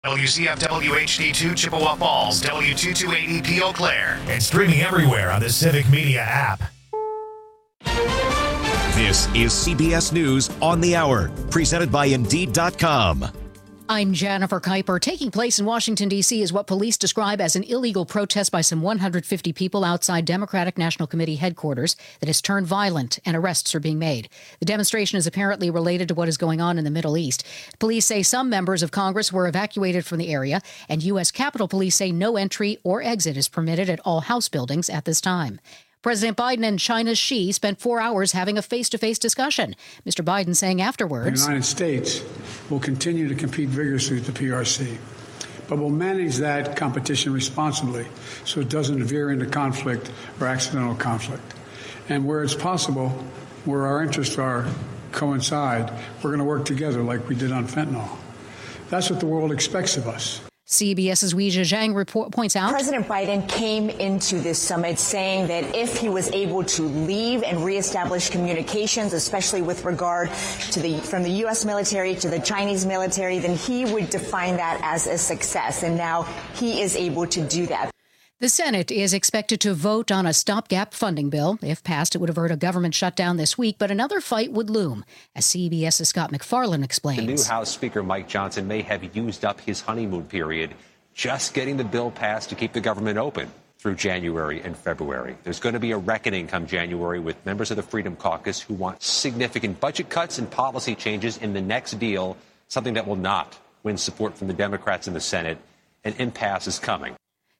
WCFW HD2 Chippewa Falls, W228EP Eau Claire, and streaming everywhere on the Civic Media app. This is CBS News on the Hour, presented by Indeed.com. I'm Jennifer Kuiper. Taking place in Washington, D.C. is what police describe as an illegal protest by some 150 people outside Democratic National Committee headquarters that has turned violent, and arrests are being made. The demonstration is apparently related to what is going on in the Middle East. Police say some members of Congress were evacuated from the area, and U.S. Capitol Police say no entry or exit is permitted at all House buildings at this time. President Biden and China's Xi spent 4 hours having a face-to-face discussion. Mr. Biden saying afterwards, the United States will continue to compete vigorously with the PRC, but will manage that competition responsibly so it doesn't veer into conflict or accidental conflict. And where it's possible, where our interests coincide, we're going to work together like we did on fentanyl. That's what the world expects of us. CBS's Weijia Zhang points out President Biden came into this summit saying that if he was able to leave and reestablish communications, especially with regard to from the U.S. military to the Chinese military, then he would define that as a success. And now he is able to do that. The Senate is expected to vote on a stopgap funding bill. If passed, it would avert a government shutdown this week, but another fight would loom, as CBS's Scott McFarland explains. The new House Speaker Mike Johnson may have used up his honeymoon period just getting the bill passed to keep the government open through January and February. There's going to be a reckoning come January with members of the Freedom Caucus who want significant budget cuts and policy changes in the next deal, something that will not win support from the Democrats in the Senate. An impasse is coming.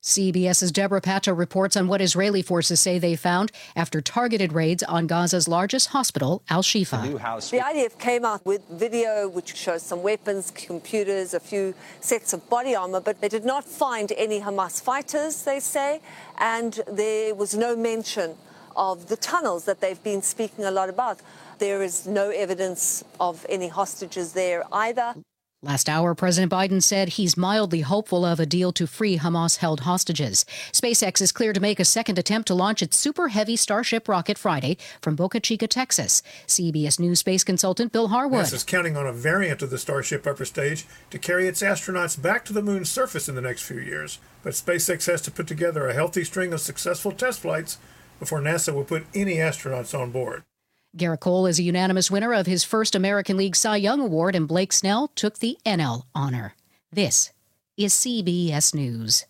CBS's Deborah Pato reports on what Israeli forces say they found after targeted raids on Gaza's largest hospital, Al-Shifa. The IDF came out with video which shows some weapons, computers, a few sets of body armor, but they did not find any Hamas fighters, they say, and there was no mention of the tunnels that they've been speaking a lot about. There is no evidence of any hostages there either. Last hour, President Biden said he's mildly hopeful of a deal to free Hamas-held hostages. SpaceX is clear to make a second attempt to launch its Super Heavy Starship rocket Friday from Boca Chica, Texas. CBS News space consultant Bill Harwood. NASA is counting on a variant of the Starship upper stage to carry its astronauts back to the moon's surface in the next few years. But SpaceX has to put together a healthy string of successful test flights before NASA will put any astronauts on board. Garrett Cole is a unanimous winner of his first American League Cy Young Award, and Blake Snell took the NL honor. This is CBS News.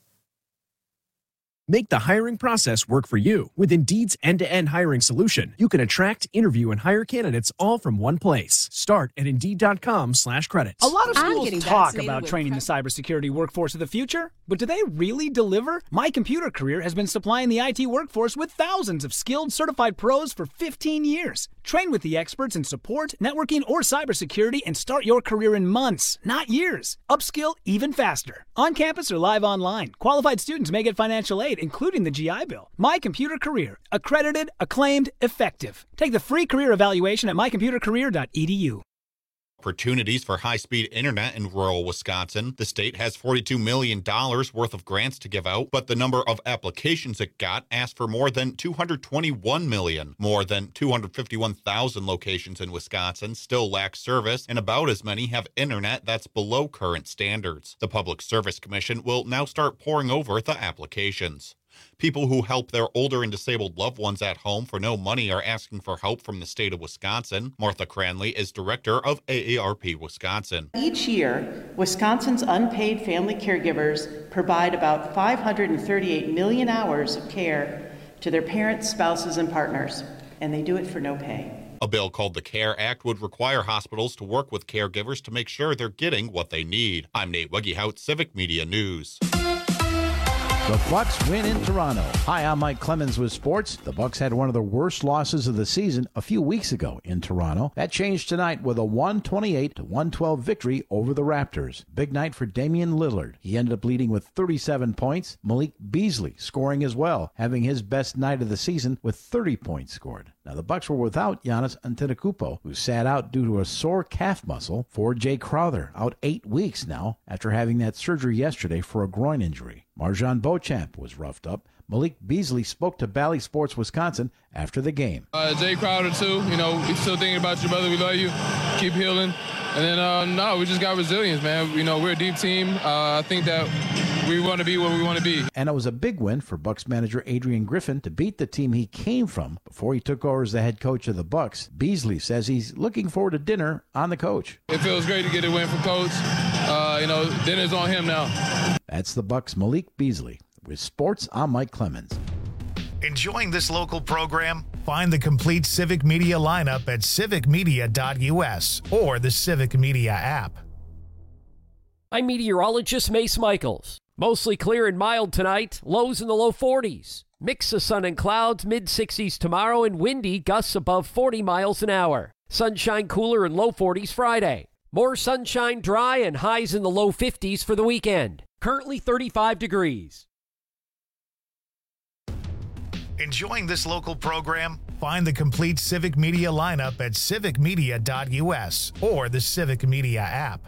Make the hiring process work for you. With Indeed's end-to-end hiring solution, you can attract, interview, and hire candidates all from one place. Start at Indeed.com/credits. A lot of schools talk about training the cybersecurity workforce of the future, but do they really deliver? My Computer Career has been supplying the IT workforce with thousands of skilled, certified pros for 15 years. Train with the experts in support, networking, or cybersecurity and start your career in months, not years. Upskill even faster. On campus or live online, qualified students may get financial aid, including the GI Bill. My Computer Career. Accredited, acclaimed, effective. Take the free career evaluation at mycomputercareer.edu. Opportunities for high-speed internet in rural Wisconsin. The state has $42 million worth of grants to give out, but the number of applications it got asked for more than $221 million. More than 251,000 locations in Wisconsin still lack service, and about as many have internet that's below current standards. The Public Service Commission will now start poring over the applications. People who help their older and disabled loved ones at home for no money are asking for help from the state of Wisconsin. Martha Cranley is director of AARP Wisconsin. Each year, Wisconsin's unpaid family caregivers provide about 538 million hours of care to their parents, spouses, and partners, and they do it for no pay. A bill called the CARE Act would require hospitals to work with caregivers to make sure they're getting what they need. I'm Nate Wegehout, Civic Media News. The Bucks win in Toronto. Hi, I'm Mike Clemens with sports. The Bucks had one of the worst losses of the season a few weeks ago in Toronto. That changed tonight with a 128-112 victory over the Raptors. Big night for Damian Lillard. He ended up leading with 37 points. Malik Beasley scoring as well, having his best night of the season with 30 points scored. Now, the Bucks were without Giannis Antetokounmpo, who sat out due to a sore calf muscle. For Jay Crowder, out 8 weeks now after having that surgery yesterday for a groin injury. Marjan Beauchamp was roughed up. Malik Beasley spoke to Bally Sports Wisconsin after the game. Jay Crowder, too. You know, we still thinking about you, brother. We love you. Keep healing. And then, no, we just got resilience, man. You know, we're a deep team. I think that we want to be where we want to be. And it was a big win for Bucs manager Adrian Griffin to beat the team he came from before he took over as the head coach of the Bucs. Beasley says he's looking forward to dinner on the coach. It feels great to get a win from Coach. You know, dinner's on him now. That's the Bucs' Malik Beasley. With sports, I'm Mike Clemens. Enjoying this local program? Find the complete Civic Media lineup at civicmedia.us or the Civic Media app. I'm meteorologist Mace Michaels. Mostly clear and mild tonight, lows in the low 40s. Mix of sun and clouds, mid-60s tomorrow, and windy, gusts above 40 miles an hour. Sunshine cooler and low 40s Friday. More sunshine, dry, and highs in the low 50s for the weekend. Currently 35 degrees. Enjoying this local program? Find the complete Civic Media lineup at civicmedia.us or the Civic Media app.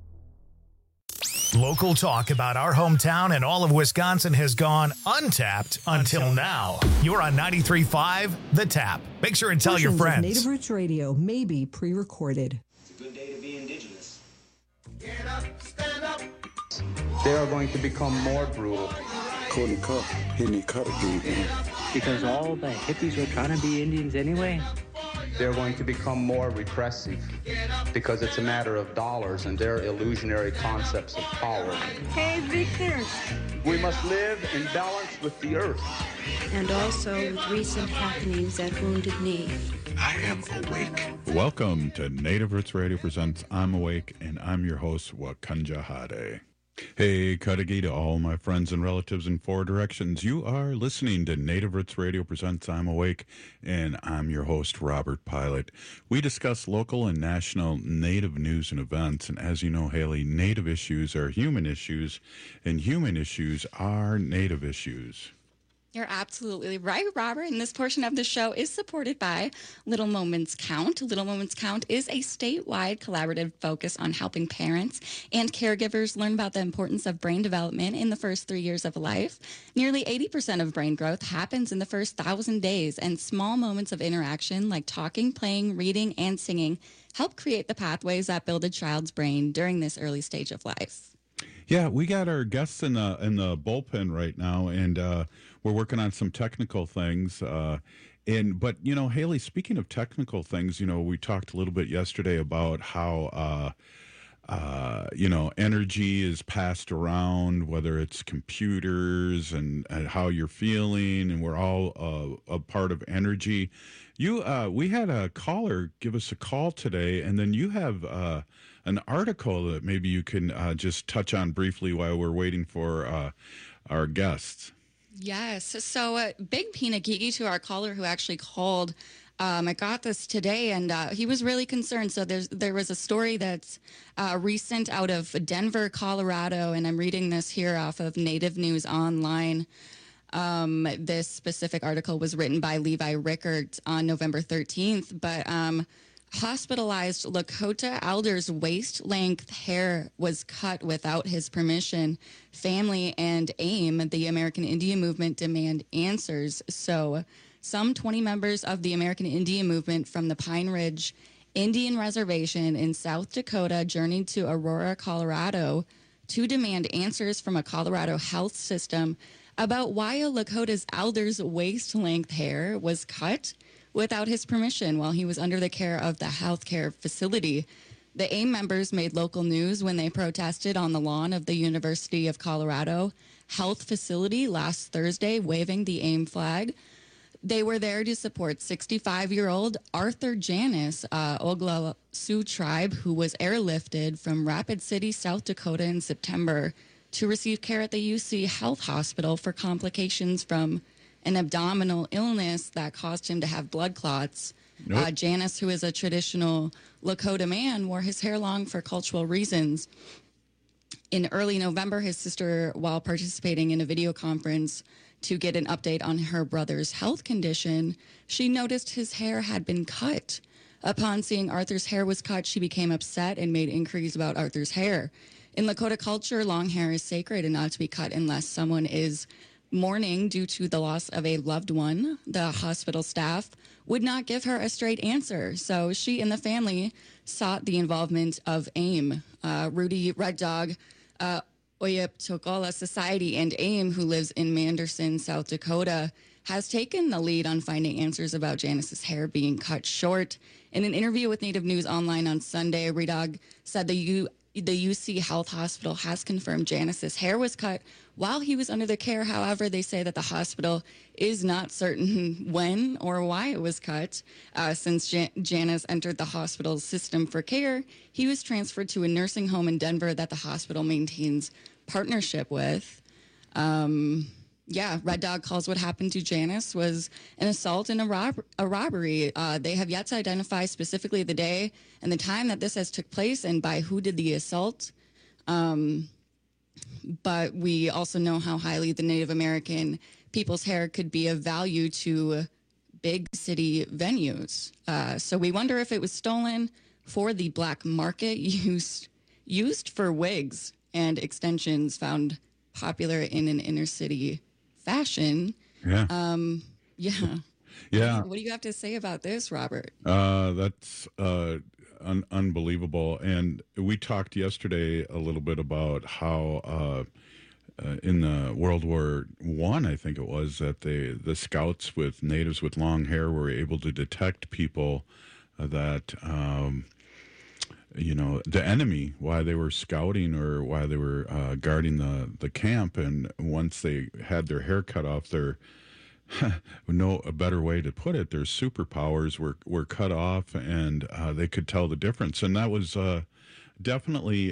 Local talk about our hometown and all of Wisconsin has gone untapped until now. You're on 93.5 The Tap. Make sure and tell your friends. Native Roots Radio may be pre-recorded. It's a good day to be indigenous. Get up, stand up. They are going to become more brutal. Cody Cup, hitting cut again. Because all the hippies were trying to be Indians anyway. They're going to become more repressive because it's a matter of dollars and their illusionary concepts of power. Hey, Victor. We must live in balance with the earth. And also with recent happenings at Wounded Knee. I am awake. Welcome to Native Roots Radio presents I'm Awake, and I'm your host, Wakanja Hade. Hey, Cudahy to all my friends and relatives in four directions. You are listening to Native Roots Radio presents I'm Awake, and I'm your host, Robert Pilot. We discuss local and national Native news and events, and as you know, Haley, Native issues are human issues, and human issues are Native issues. You're absolutely right, Robert. And this portion of the show is supported by Little Moments Count. Little Moments Count is a statewide collaborative focus on helping parents and caregivers learn about the importance of brain development in the first 3 years of life. Nearly 80% of brain growth happens in the first 1,000 days, and small moments of interaction like talking, playing, reading, and singing help create the pathways that build a child's brain during this early stage of life. Yeah, we got our guests in the bullpen right now, and we're working on some technical things. But you know, Haley, speaking of technical things, you know, we talked a little bit yesterday about how you know, energy is passed around, whether it's computers and how you're feeling, and we're all a part of energy. We had a caller give us a call today, and then you have an article that maybe you can just touch on briefly while we're waiting for our guests. Yes. So big pinagigi to our caller who actually called. I got this today, and he was really concerned. So there was a story that's recent out of Denver, Colorado, and I'm reading this here off of Native News Online. This specific article was written by Levi Rickard on November 13th, but hospitalized Lakota elder's waist-length hair was cut without his permission. Family and AIM, the American Indian Movement, demand answers. So some 20 members of the American Indian Movement from the Pine Ridge Indian Reservation in South Dakota journeyed to Aurora, Colorado to demand answers from a Colorado health system about why a Lakota's elder's waist-length hair was cut without his permission while he was under the care of the healthcare facility. The AIM members made local news when they protested on the lawn of the University of Colorado health facility last Thursday, waving the AIM flag. They were there to support 65-year-old Arthur Janis, Oglala Sioux tribe, who was airlifted from Rapid City, South Dakota in September to receive care at the UC Health Hospital for complications from an abdominal illness that caused him to have blood clots. Nope. Janis, who is a traditional Lakota man, wore his hair long for cultural reasons. In early November, his sister, while participating in a video conference to get an update on her brother's health condition, she noticed his hair had been cut. Upon seeing Arthur's hair was cut, she became upset and made inquiries about Arthur's hair. In Lakota culture, long hair is sacred and not to be cut unless someone is mourning due to the loss of a loved one. The hospital staff would not give her a straight answer, so she and the family sought the involvement of AIM. Rudy Red Dog, Oyaptokola Society, and AIM, who lives in Manderson, South Dakota, has taken the lead on finding answers about Janice's hair being cut short. In an interview with Native News Online on Sunday, Red Dog said the UC Health Hospital has confirmed Janice's hair was cut while he was under the care. However, they say that the hospital is not certain when or why it was cut. Since Janice entered the hospital's system for care, he was transferred to a nursing home in Denver that the hospital maintains partnership with. Red Dog calls what happened to Janice was an assault and a robbery. They have yet to identify specifically the day and the time that this has took place and by who did the assault. But we also know how highly the Native American people's hair could be of value to big city venues. So we wonder if it was stolen for the black market, used for wigs and extensions found popular in an inner city fashion. Yeah. Yeah. What do you have to say about this, Robert? That's unbelievable. And we talked yesterday a little bit about how in the World War I, I think it was, that the scouts with natives with long hair were able to detect people that the enemy, why they were scouting or why they were guarding the camp. And once they had their hair cut off, their a better way to put it, their superpowers were cut off, and they could tell the difference. And that was definitely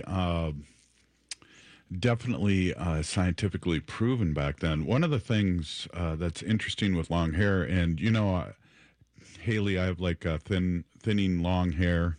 scientifically proven back then. One of the things that's interesting with long hair, and Haley, I have like thinning long hair.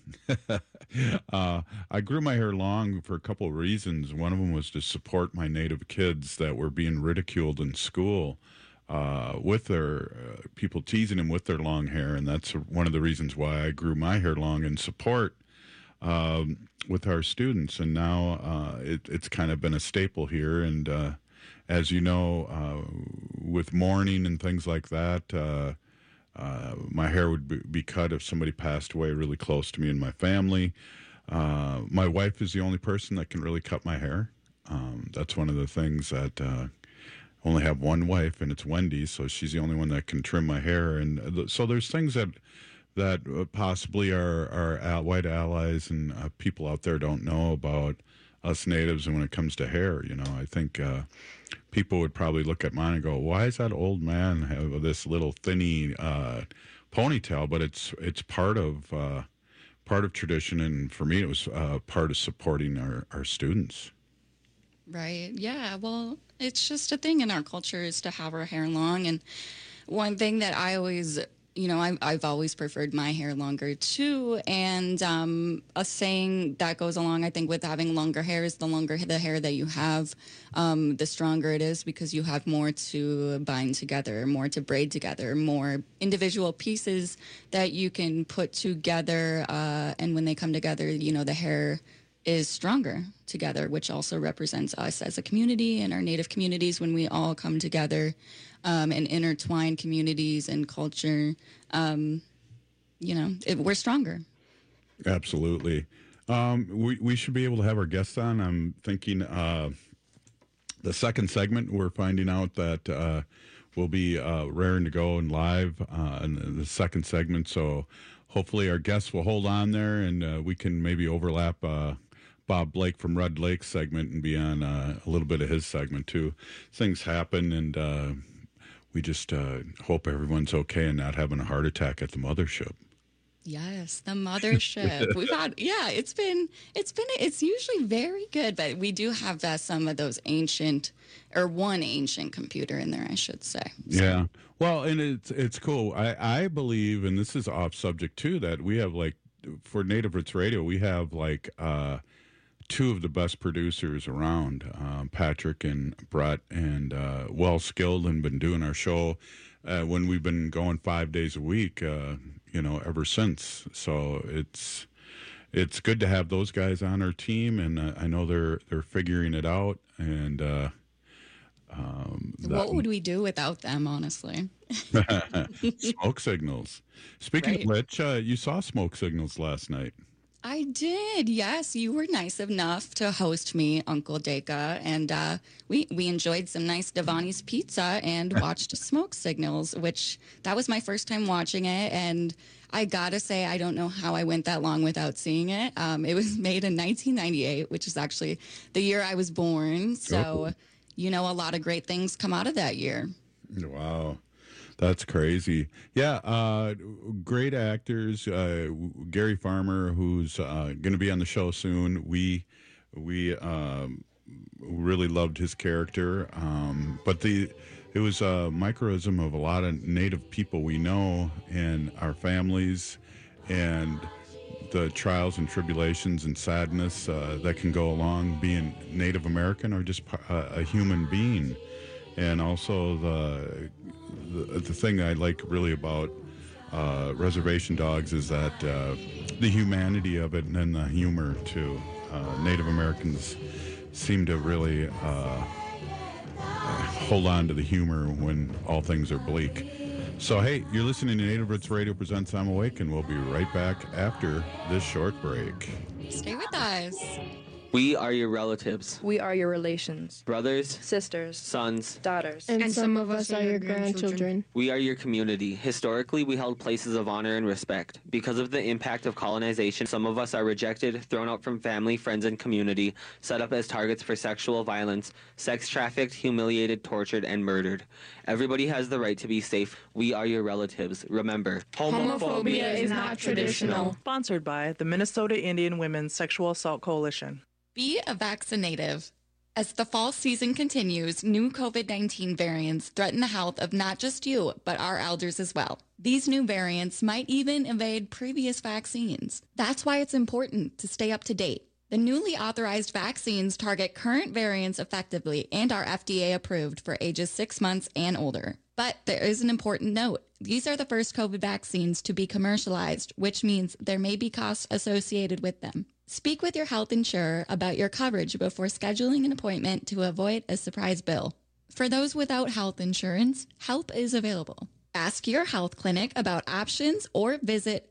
I grew my hair long for a couple of reasons. One of them was to support my Native kids that were being ridiculed in school with their people teasing them with their long hair, and that's one of the reasons why I grew my hair long in support with our students. And now it's kind of been a staple here. And as you know, with mourning and things like that, my hair would be cut if somebody passed away really close to me in my family. My wife is the only person that can really cut my hair. That's one of the things that only have one wife, and it's Wendy, so she's the only one that can trim my hair. And so there's things that possibly our white allies and people out there don't know about us natives. And when it comes to hair, I think people would probably look at mine and go, why is that old man have this little thinny ponytail? But it's part of tradition, and for me it was part of supporting our students. Right. Yeah. Well, it's just a thing in our culture is to have our hair long. And one thing that I always, I've always preferred my hair longer too. And a saying that goes along, I think, with having longer hair is the longer the hair that you have, the stronger it is, because you have more to bind together, more to braid together, more individual pieces that you can put together. And when they come together, the hair is stronger together, which also represents us as a community and our Native communities when we all come together and intertwine communities and culture. We're stronger. Absolutely. We should be able to have our guests on. I'm thinking the second segment, we're finding out that we'll be raring to go and live in the second segment. So hopefully our guests will hold on there, and we can maybe overlap Bob Blake from Red Lake segment and be on a little bit of his segment too. Things happen, and we just hope everyone's okay and not having a heart attack at the mothership. Yes, the mothership. We've had, it's usually very good, but we do have some of those one ancient computer in there, I should say. So. Yeah. Well, and it's cool. I believe, and this is off subject too, that we have for Native Roots Radio, we have two of the best producers around, Patrick and Brett, and well skilled, and been doing our show when we've been going 5 days a week, ever since. So it's good to have those guys on our team, and I know they're figuring it out, and What would we do without them, honestly? Smoke signals. Speaking of which, you saw smoke signals last night. I did, yes. You were nice enough to host me, Uncle Deka, and we enjoyed some nice Devani's pizza and watched Smoke Signals, which that was my first time watching it, and I gotta say, I don't know how I went that long without seeing it. It was made in 1998, which is actually the year I was born, so a lot of great things come out of that year. Wow. That's crazy. Yeah, great actors. Gary Farmer, who's going to be on the show soon. We really loved his character. But it was a microcosm of a lot of Native people we know and our families, and the trials and tribulations and sadness that can go along being Native American or just a human being. And also the thing I like really about Reservation Dogs is that the humanity of it and the humor too. Native Americans seem to really hold on to the humor when all things are bleak. So hey, you're listening to Native Roots Radio presents I'm Awake, and we'll be right back after this short break. Stay with us. We are your relatives. We are your relations. Brothers, sisters, sons, daughters. And some of us are your grandchildren. We are your community. Historically, we held places of honor and respect. Because of the impact of colonization, some of us are rejected, thrown out from family, friends, and community, set up as targets for sexual violence, sex trafficked, humiliated, tortured, and murdered. Everybody has the right to be safe. We are your relatives. Remember, homophobia is not traditional. Sponsored by the Minnesota Indian Women's Sexual Assault Coalition. Be a vaccinative. As the fall season continues, new COVID-19 variants threaten the health of not just you, but our elders as well. These new variants might even evade previous vaccines. That's why it's important to stay up to date. The newly authorized vaccines target current variants effectively and are FDA approved for ages 6 months and older. But there is an important note. These are the first COVID vaccines to be commercialized, which means there may be costs associated with them. Speak with your health insurer about your coverage before scheduling an appointment to avoid a surprise bill. For those without health insurance, help is available. Ask your health clinic about options or visit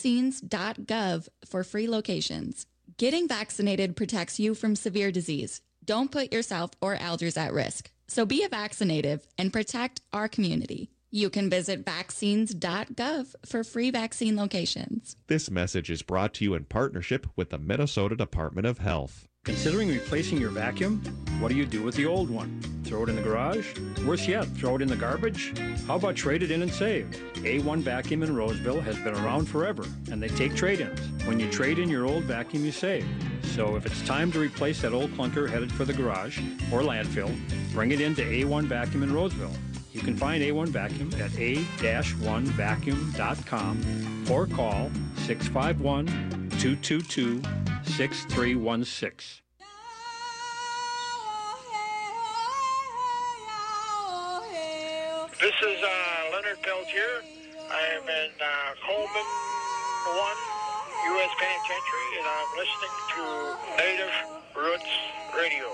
vaccines.gov for free locations. Getting vaccinated protects you from severe disease. Don't put yourself or elders at risk. So be a vaccinative and protect our community. You can visit vaccines.gov for free vaccine locations. This message is brought to you in partnership with the Minnesota Department of Health. Considering replacing your vacuum? What do you do with the old one? Throw it in the garage? Worse yet, throw it in the garbage? How about trade it in and save? A1 Vacuum in Roseville has been around forever, and they take trade-ins. When you trade in your old vacuum, you save. So if it's time to replace that old clunker headed for the garage or landfill, bring it into A1 Vacuum in Roseville. You can find A1 Vacuum at a-1vacuum.com or call 651-222-6316. This is Leonard Peltier. I am in Coleman 1 U.S. Penitentiary, and I'm listening to Native Roots Radio.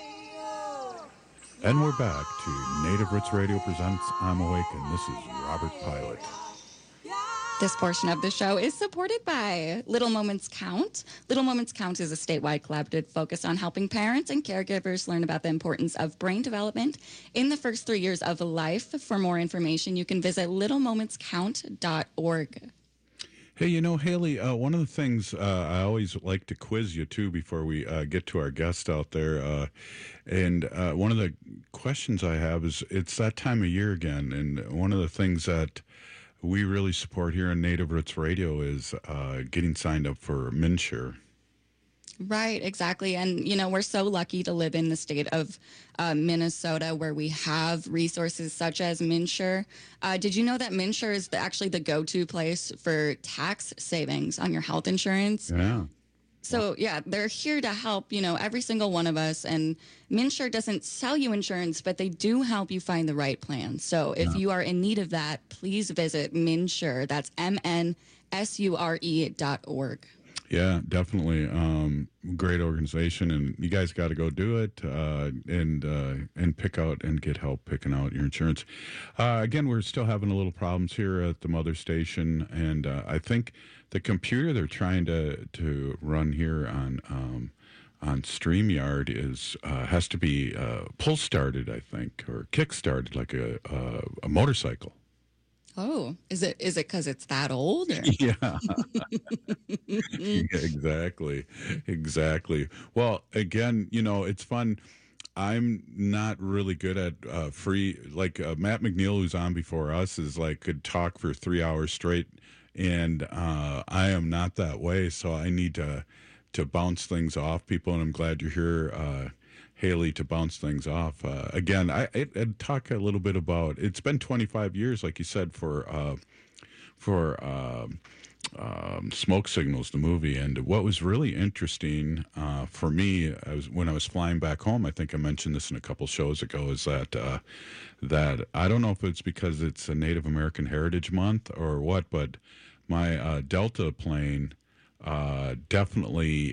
And we're back to Native Roots Radio presents I'm Awake, and this is Robert Pilot. This portion of the show is supported by Little Moments Count. Little Moments Count is a statewide collaborative focus on helping parents and caregivers learn about the importance of brain development in the first 3 years of life. For more information, you can visit littlemomentscount.org. Hey, you know, Haley, one of the things I always like to quiz you, too, before we get to our guest out there. And one of the questions I have is, it's that time of year again. And one of the things that we really support here on Native Roots Radio is getting signed up for MNsure. Right, exactly. And, you know, we're so lucky to live in the state of Minnesota where we have resources such as MNsure. Did you know that MNsure is actually the go-to place for tax savings on your health insurance? Yeah. So, yeah, they're here to help, you know, every single one of us. And MNsure doesn't sell you insurance, but they do help you find the right plan. So if you are in need of that, please visit MNsure. That's MNSURE.org. Yeah, definitely. Great organization, and you guys got to go do it and pick out and get help picking out your insurance. Again, we're still having a little problems here at the mother station, and I think the computer they're trying to run here on StreamYard has to be pull started, I think, or kick started like a motorcycle. Oh, is it because it's that old? Or? Yeah. Yeah, exactly. Well, again, it's fun. I'm not really good at free, like Matt McNeil, who's on before us, could talk for 3 hours straight, and I am not that way. So I need to bounce things off people, and I'm glad you're here, Haley, to bounce things off. Again, I'd talk a little bit about, it's been 25 years, like you said, for Smoke Signals, the movie. And what was really interesting for me, when I was flying back home, I think I mentioned this in a couple shows ago, is that I don't know if it's because it's a Native American Heritage Month or what, but my Delta plane definitely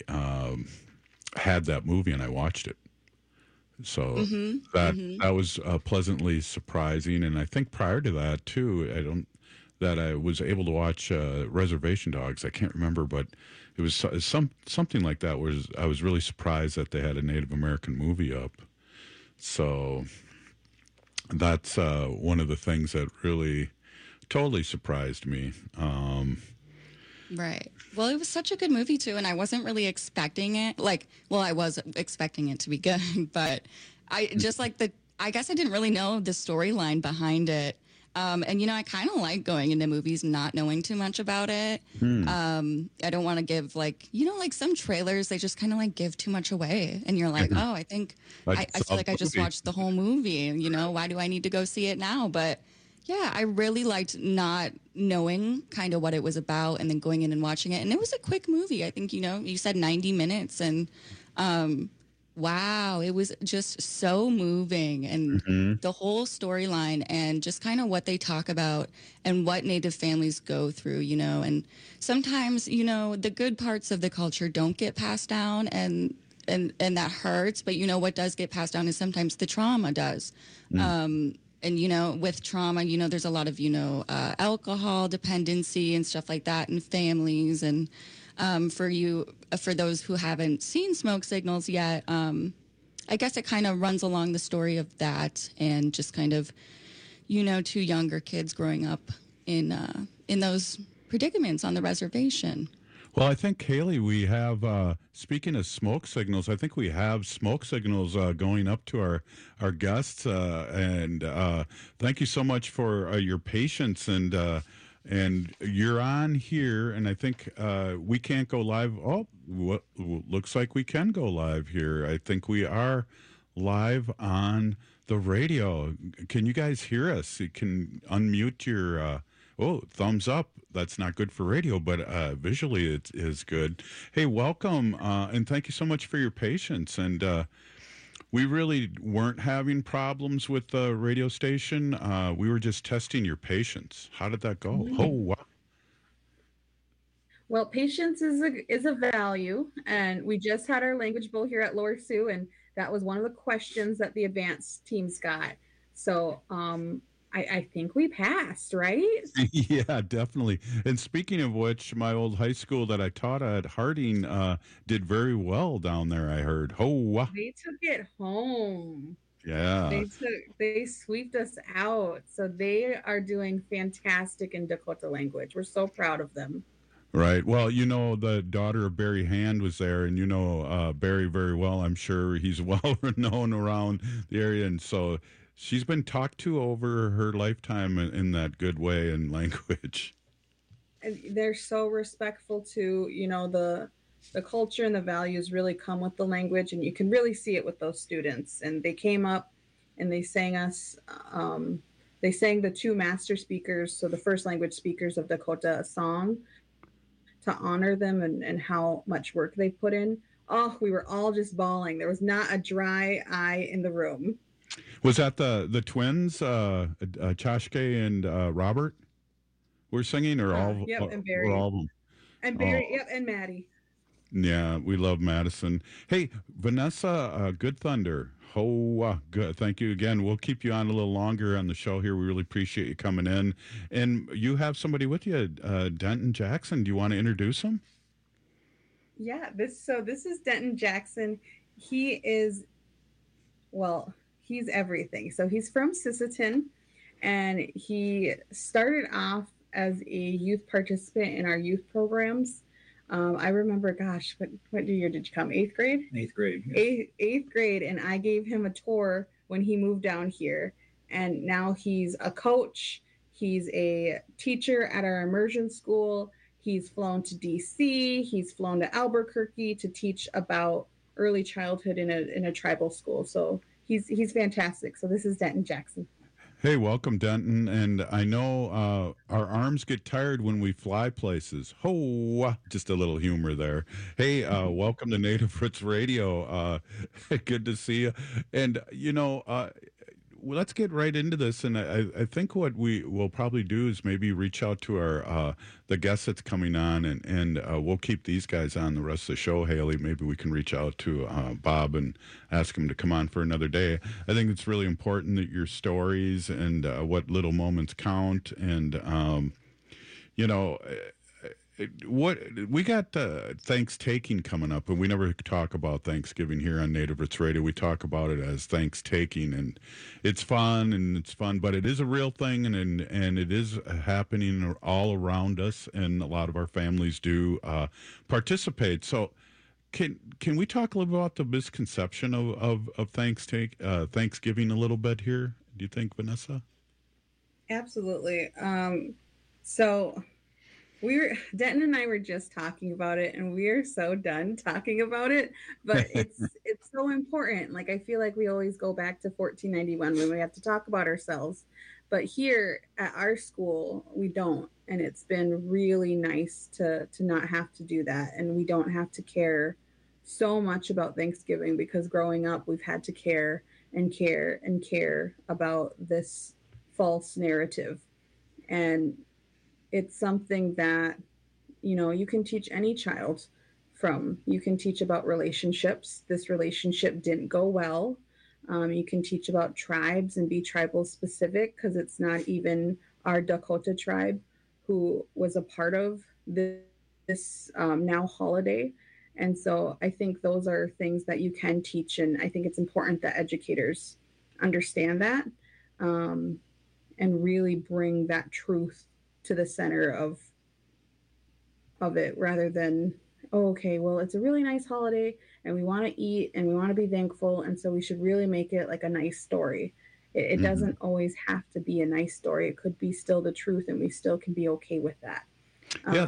had that movie, and I watched it. So that was pleasantly surprising, and I think prior to that too, I was able to watch Reservation Dogs. I can't remember, but it was something like that. I was really surprised that they had a Native American movie up. So that's one of the things that really totally surprised me. Right. Well, it was such a good movie, too, and I wasn't really expecting it. I was expecting it to be good, but I guess I didn't really know the storyline behind it. And, I kind of like going into movies not knowing too much about it. I don't want to give, some trailers, they just kind of, give too much away. And you're like, oh, I think, I feel like I just watched the whole movie. Why do I need to go see it now? But yeah, I really liked not knowing kind of what it was about and then going in and watching it. And it was a quick movie. I think, you said 90 minutes. And wow, it was just so moving. And the whole storyline and just kind of what they talk about and what Native families go through, And sometimes, the good parts of the culture don't get passed down and that hurts. But, what does get passed down is sometimes the trauma does. And, with trauma, there's a lot of, alcohol dependency and stuff like that in families. And for those who haven't seen Smoke Signals yet, I guess it kind of runs along the story of that and just kind of, two younger kids growing up in those predicaments on the reservation. Well, I think, Haley, we have, speaking of Smoke Signals, I think we have Smoke Signals going up to our guests. And thank you so much for your patience. And you're on here, and I think we can't go live. Oh, looks like we can go live here. I think we are live on the radio. Can you guys hear us? You can unmute your... thumbs up. That's not good for radio, but visually it is good. Hey, welcome, and thank you so much for your patience. And we really weren't having problems with the radio station. We were just testing your patience. How did that go? Oh, wow. Well, patience is a value, and we just had our language bowl here at Lower Sioux, and that was one of the questions that the advanced teams got. So, I think we passed, right? Yeah, definitely. And speaking of which, my old high school that I taught at Harding did very well down there, I heard. Oh, they took it home. Yeah. They sweeped us out. So they are doing fantastic in Dakota language. We're so proud of them. Right. Well, the daughter of Barry Hand was there, and Barry very well. I'm sure he's well known around the area, and so she's been talked to over her lifetime in that good way in language. And they're so respectful to, the culture and the values really come with the language, and you can really see it with those students. And they came up and they sang us, they sang the two master speakers, so the first language speakers of Dakota, a song to honor them and how much work they put in. Oh, we were all just bawling. There was not a dry eye in the room. Was that the twins, Chashke and Robert, were singing, or all? Yep, and Barry. All of them? And Barry, yep, and Maddie. Yeah, we love Madison. Hey, Vanessa, Good Thunder. Oh, good. Thank you again. We'll keep you on a little longer on the show here. We really appreciate you coming in. And you have somebody with you, Denton Jackson. Do you want to introduce him? Yeah, this is Denton Jackson. He is, well, he's everything. So he's from Sisseton, and he started off as a youth participant in our youth programs. I remember, gosh, what year did you come? 8th grade? 8th grade. Yes. 8th grade, and I gave him a tour when he moved down here. And now he's a coach. He's a teacher at our immersion school. He's flown to DC. He's flown to Albuquerque to teach about early childhood in a tribal school. So he's fantastic. So this is Denton Jackson. Hey, welcome, Denton. And I know our arms get tired when we fly places. Oh, just a little humor there. Hey, welcome to Native Roots Radio. Good to see you. And, let's get right into this. And I think what we will probably do is maybe reach out to our the guest that's coming on, and we'll keep these guys on the rest of the show. Haley, maybe we can reach out to Bob and ask him to come on for another day. I think it's really important that your stories and what little moments count, and what we got Thanksgiving coming up, and we never talk about Thanksgiving here on Native Roots Radio. We talk about it as Thanksgiving, and it's fun, but it is a real thing, and it is happening all around us, and a lot of our families do participate. So can we talk a little about the misconception of Thanksgiving a little bit here? Do you think, Vanessa? Absolutely. So Denton and I were just talking about it, and we are so done talking about it, but it's so important. Like, I feel like we always go back to 1491 when we have to talk about ourselves, but here at our school, we don't. And it's been really nice to not have to do that. And we don't have to care so much about Thanksgiving, because growing up, we've had to care and care and care about this false narrative. And it's something that, you can teach any child from. You can teach about relationships. This relationship didn't go well. You can teach about tribes and be tribal specific, because it's not even our Dakota tribe who was a part of this now holiday. And so I think those are things that you can teach. And I think it's important that educators understand that and really bring that truth to the center of it, rather than, okay, well, it's a really nice holiday and we want to eat and we want to be thankful, and so we should really make it like a nice story. It doesn't always have to be a nice story. It could be still the truth, and we still can be okay with that. Yeah,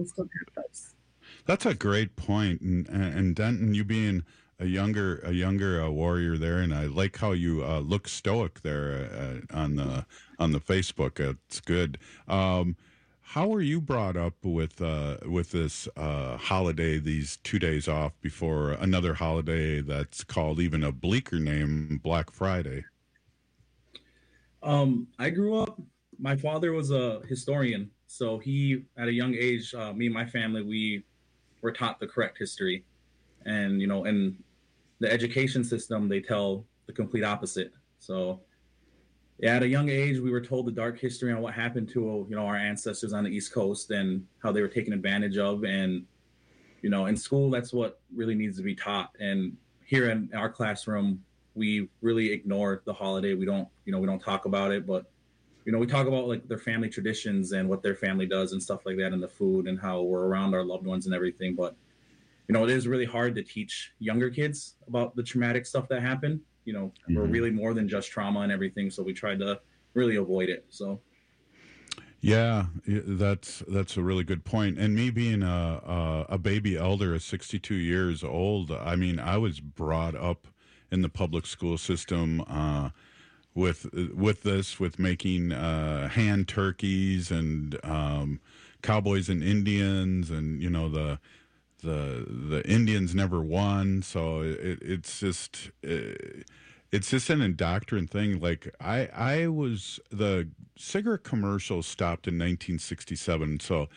that's a great point. And Denton, you being a younger warrior there, and I like how you look stoic there on the Facebook. It's good. How were you brought up with this holiday, these 2 days off before another holiday that's called even a bleaker name, Black Friday? I grew up, my father was a historian, so he, at a young age, me and my family, we were taught the correct history. And, in the education system, they tell the complete opposite. So, yeah, at a young age, we were told the dark history on what happened to, our ancestors on the East Coast and how they were taken advantage of. And, in school, that's what really needs to be taught. And here in our classroom, we really ignore the holiday. We don't talk about it, but, we talk about like their family traditions and what their family does and stuff like that, and the food and how we're around our loved ones and everything. But, it is really hard to teach younger kids about the traumatic stuff that happened. We're really more than just trauma and everything. So we tried to really avoid it. So. Yeah, that's a really good point. And me being a baby elder at 62 years old, I mean, I was brought up in the public school system with making hand turkeys and cowboys and Indians, and the Indians never won, so it's just an indoctrined thing. Like I was, the cigarette commercial stopped in 1967, so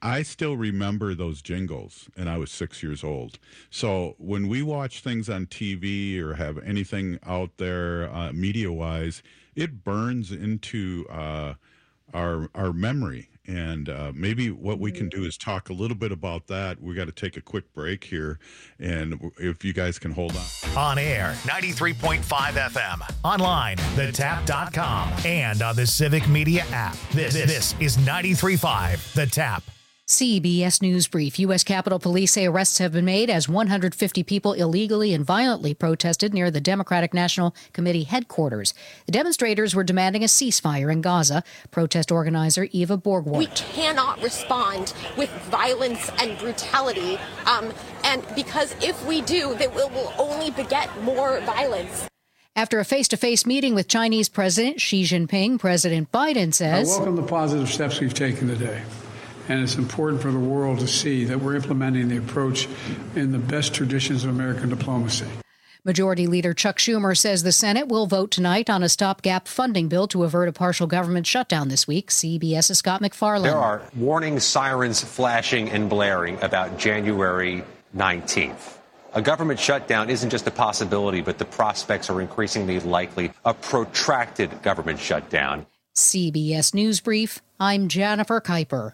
I still remember those jingles, and I was 6 years old. So when we watch things on TV or have anything out there media-wise, it burns into our memory. And maybe what we can do is talk a little bit about that. We got to take a quick break here, and if you guys can hold on. On air, 93.5 FM. Online, thetap.com. And on the Civic Media app. This is 93.5 The Tap. CBS News Brief. U.S. Capitol Police say arrests have been made as 150 people illegally and violently protested near the Democratic National Committee headquarters. The demonstrators were demanding a ceasefire in Gaza. Protest organizer Eva Borgward. We cannot respond with violence and brutality, and because if we do, that will only beget more violence. After a face-to-face meeting with Chinese President Xi Jinping, President Biden says, I welcome the positive steps we've taken today. And it's important for the world to see that we're implementing the approach in the best traditions of American diplomacy. Majority Leader Chuck Schumer says the Senate will vote tonight on a stopgap funding bill to avert a partial government shutdown this week. CBS's Scott McFarland. There are warning sirens flashing and blaring about January 19th. A government shutdown isn't just a possibility, but the prospects are increasingly likely. A protracted government shutdown. CBS News Brief. I'm Jennifer Kuiper.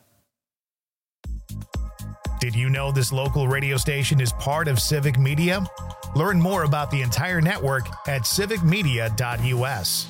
Did you know this local radio station is part of Civic Media? Learn more about the entire network at civicmedia.us.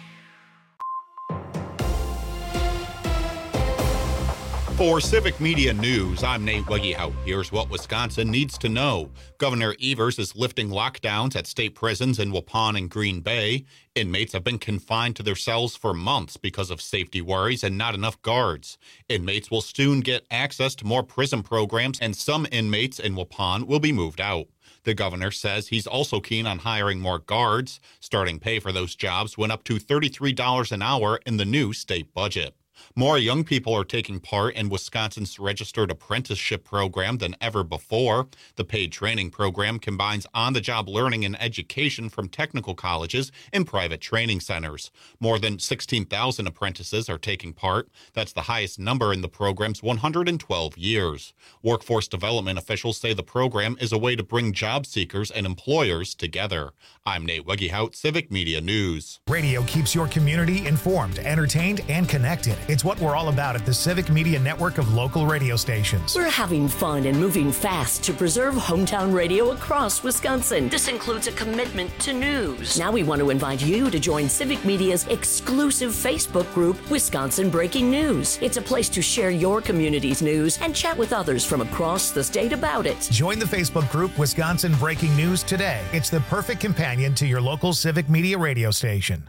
For Civic Media News, I'm Nate Wegehout. Here's what Wisconsin needs to know. Governor Evers is lifting lockdowns at state prisons in Waupun and Green Bay. Inmates have been confined to their cells for months because of safety worries and not enough guards. Inmates will soon get access to more prison programs, and some inmates in Waupun will be moved out. The governor says he's also keen on hiring more guards. Starting pay for those jobs went up to $33 an hour in the new state budget. More young people are taking part in Wisconsin's registered apprenticeship program than ever before. The paid training program combines on-the-job learning and education from technical colleges and private training centers. More than 16,000 apprentices are taking part. That's the highest number in the program's 112 years. Workforce development officials say the program is a way to bring job seekers and employers together. I'm Nate Wegehout, Civic Media News. Radio keeps your community informed, entertained, and connected. It's what we're all about at the Civic Media network of local radio stations. We're having fun and moving fast to preserve hometown radio across Wisconsin. This includes a commitment to news. Now we want to invite you to join Civic Media's exclusive Facebook group, Wisconsin Breaking News. It's a place to share your community's news and chat with others from across the state about it. Join the Facebook group Wisconsin Breaking News today. It's the perfect companion to your local Civic Media radio station.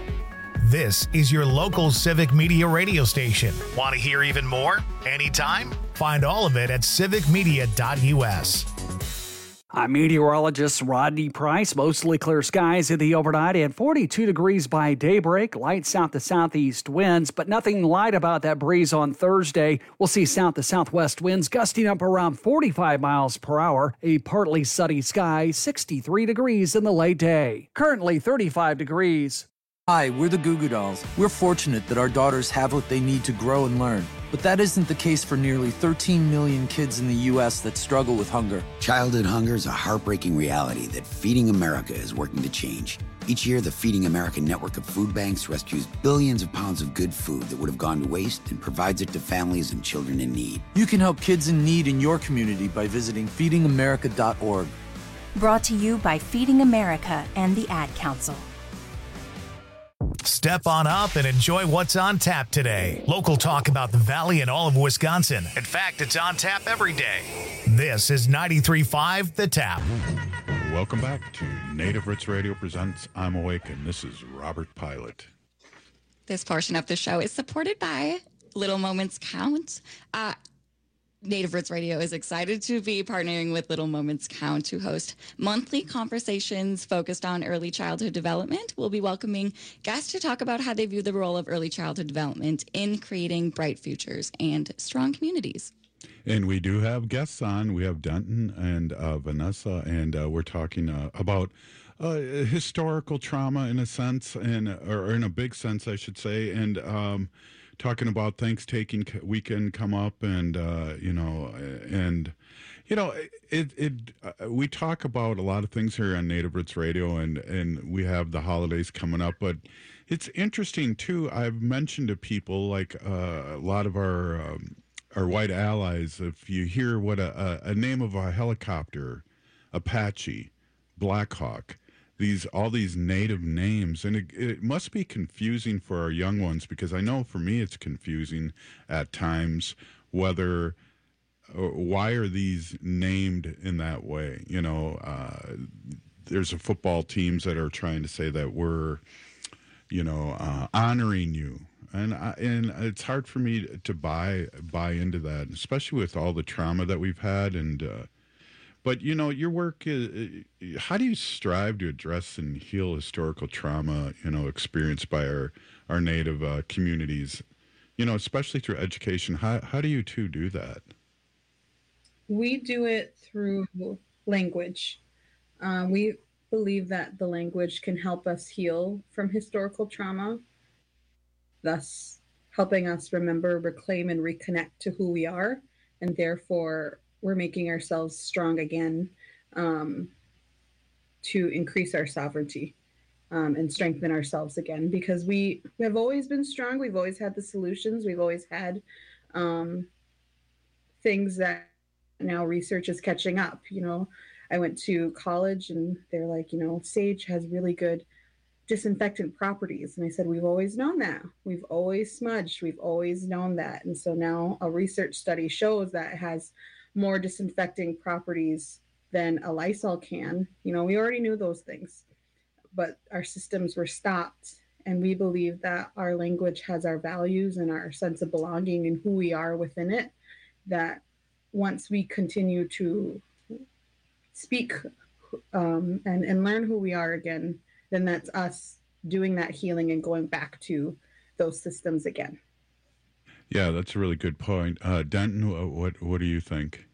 This is your local Civic Media radio station. Want to hear even more? Anytime? Find all of it at civicmedia.us. I'm meteorologist Rodney Price. Mostly clear skies in the overnight and 42 degrees by daybreak. Light south to southeast winds, but nothing light about that breeze on Thursday. We'll see south to southwest winds gusting up around 45 miles per hour. A partly sunny sky, 63 degrees in the late day. Currently 35 degrees. Hi, we're the Goo Goo Dolls. We're fortunate that our daughters have what they need to grow and learn. But that isn't the case for nearly 13 million kids in the U.S. that struggle with hunger. Childhood hunger is a heartbreaking reality that Feeding America is working to change. Each year, the Feeding America network of food banks rescues billions of pounds of good food that would have gone to waste and provides it to families and children in need. You can help kids in need in your community by visiting feedingamerica.org. Brought to you by Feeding America and the Ad Council. Step on up and enjoy what's on tap today. Local talk about the Valley and all of Wisconsin. In fact, it's on tap every day. This is 93.5 The Tap. Welcome back to Native Roots Radio presents I'm Awake, and this is Robert Pilot. This portion of the show is supported by Little Moments Count. Native Roots Radio is excited to be partnering with Little Moments Count to host monthly conversations focused on early childhood development. We'll be welcoming guests to talk about how they view the role of early childhood development in creating bright futures and strong communities. And we do have guests on. We have Denton and Vanessa, and we're talking about historical trauma in a sense, or in a big sense, I should say, and talking about Thanksgiving weekend come up, and we talk about a lot of things here on Native Roots Radio, and we have the holidays coming up, but it's interesting too. I've mentioned to people like a lot of our white allies, if you hear what a name of a helicopter, Apache, Blackhawk, all these native names, and it must be confusing for our young ones, because I know for me it's confusing at times why are these named in that way. There's a football teams that are trying to say that we're honoring you. And it's hard for me to buy into that, especially with all the trauma that we've had. But your work is, how do you strive to address and heal historical trauma, experienced by our Native communities, especially through education? How do you two do that? We do it through language. We believe that the language can help us heal from historical trauma, thus helping us remember, reclaim, and reconnect to who we are. And therefore, we're making ourselves strong again to increase our sovereignty and strengthen ourselves again. Because we have always been strong. We've always had the solutions. We've always had things that now research is catching up. I went to college and they're like, sage has really good disinfectant properties. And I said, we've always known that. We've always smudged. We've always known that. And so now a research study shows that it has more disinfecting properties than a Lysol can. We already knew those things, but our systems were stopped. And we believe that our language has our values and our sense of belonging and who we are within it, that once we continue to speak and learn who we are again, then that's us doing that healing and going back to those systems again. Yeah, that's a really good point. Denton, what do you think?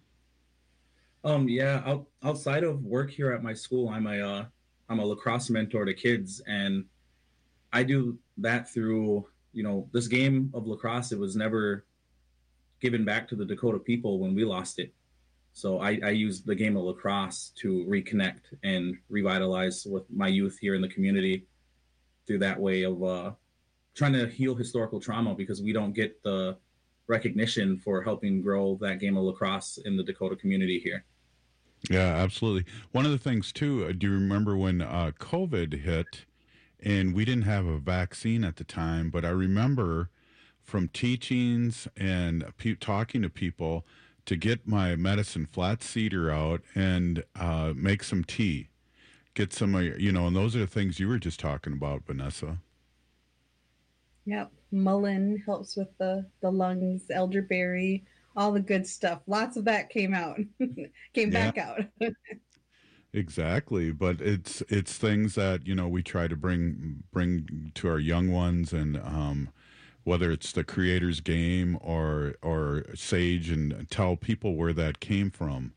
Outside of work here at my school, I'm a lacrosse mentor to kids, and I do that through, this game of lacrosse. It was never given back to the Dakota people when we lost it. So I use the game of lacrosse to reconnect and revitalize with my youth here in the community through that way of trying to heal historical trauma, because we don't get the recognition for helping grow that game of lacrosse in the Dakota community here. Yeah, absolutely. One of the things too, do you remember when COVID hit and we didn't have a vaccine at the time, but I remember from teachings and talking to people to get my medicine flat cedar out and make some tea, get some, and those are the things you were just talking about, Vanessa. Yep. Mullein helps with the lungs, elderberry, all the good stuff. Lots of that came back out. Exactly. But it's things that, we try to bring to our young ones, and whether it's the Creator's Game or Sage, and tell people where that came from.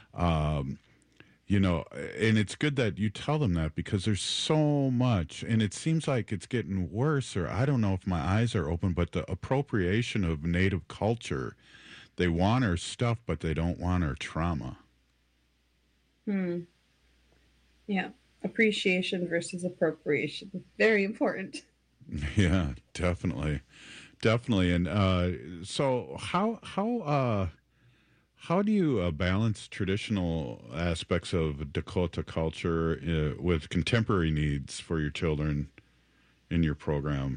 And it's good that you tell them that, because there's so much, and it seems like it's getting worse, or I don't know if my eyes are open, but the appropriation of Native culture. They want our stuff, but they don't want our trauma. Yeah. Appreciation versus appropriation. Very important. Yeah, definitely. And so how do you balance traditional aspects of Dakota culture with contemporary needs for your children in your program?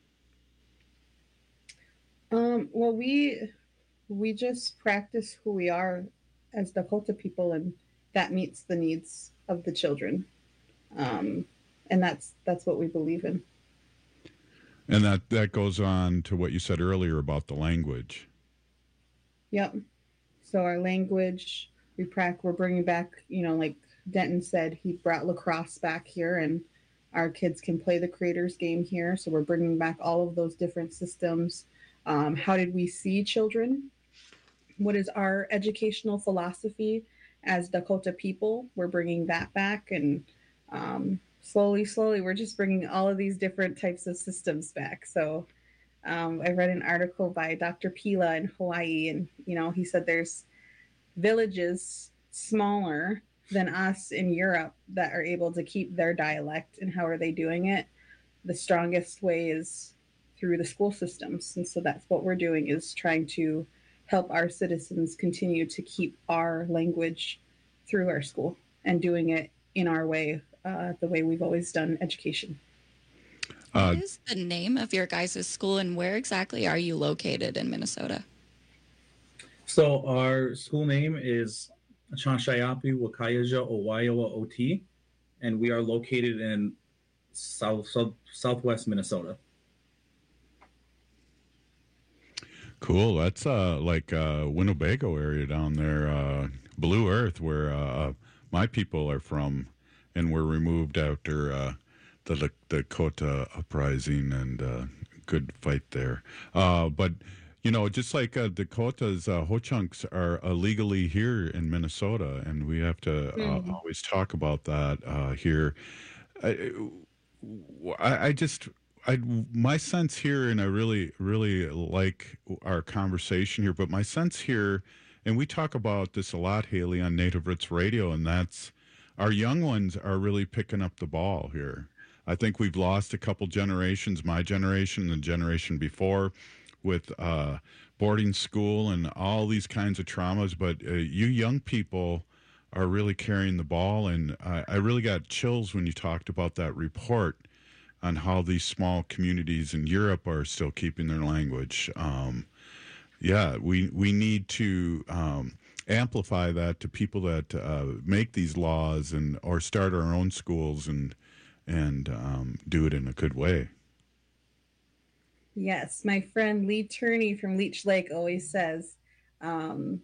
Well, we just practice who we are as Dakota people, and that meets the needs of the children. And that's what we believe in. And that goes on to what you said earlier about the language. Yep. So our language, we're bringing back, like Denton said, he brought lacrosse back here, and our kids can play the Creator's Game here. So we're bringing back all of those different systems. How did we see children? What is our educational philosophy as Dakota people? We're bringing that back, and slowly, we're just bringing all of these different types of systems back. So I read an article by Dr. Pila in Hawaii, and he said there's villages smaller than us in Europe that are able to keep their dialect. And how are they doing it? The strongest way is through the school systems. And so that's what we're doing, is trying to help our citizens continue to keep our language through our school and doing it in our way, the way we've always done education. What is the name of your guys' school, and where exactly are you located in Minnesota? So our school name is Chanshayapi Wakayaja Owaiowa OT, and we are located in southwest Minnesota. Cool. That's like Winnebago area down there, Blue Earth, where my people are from, and were removed after the Dakota uprising, and good fight there. But just like Dakotas, Ho-Chunks are illegally here in Minnesota, and we have to always talk about that here. My sense here, and I really, really like our conversation here, but my sense here, and we talk about this a lot, Haley, on Native Roots Radio, and that's our young ones are really picking up the ball here. I think we've lost a couple generations, my generation and the generation before, with boarding school and all these kinds of traumas, but you young people are really carrying the ball, and I really got chills when you talked about that report on how these small communities in Europe are still keeping their language. We need to amplify that to people that make these laws or start our own schools and do it in a good way. Yes, my friend Lee Turney from Leech Lake always says, you're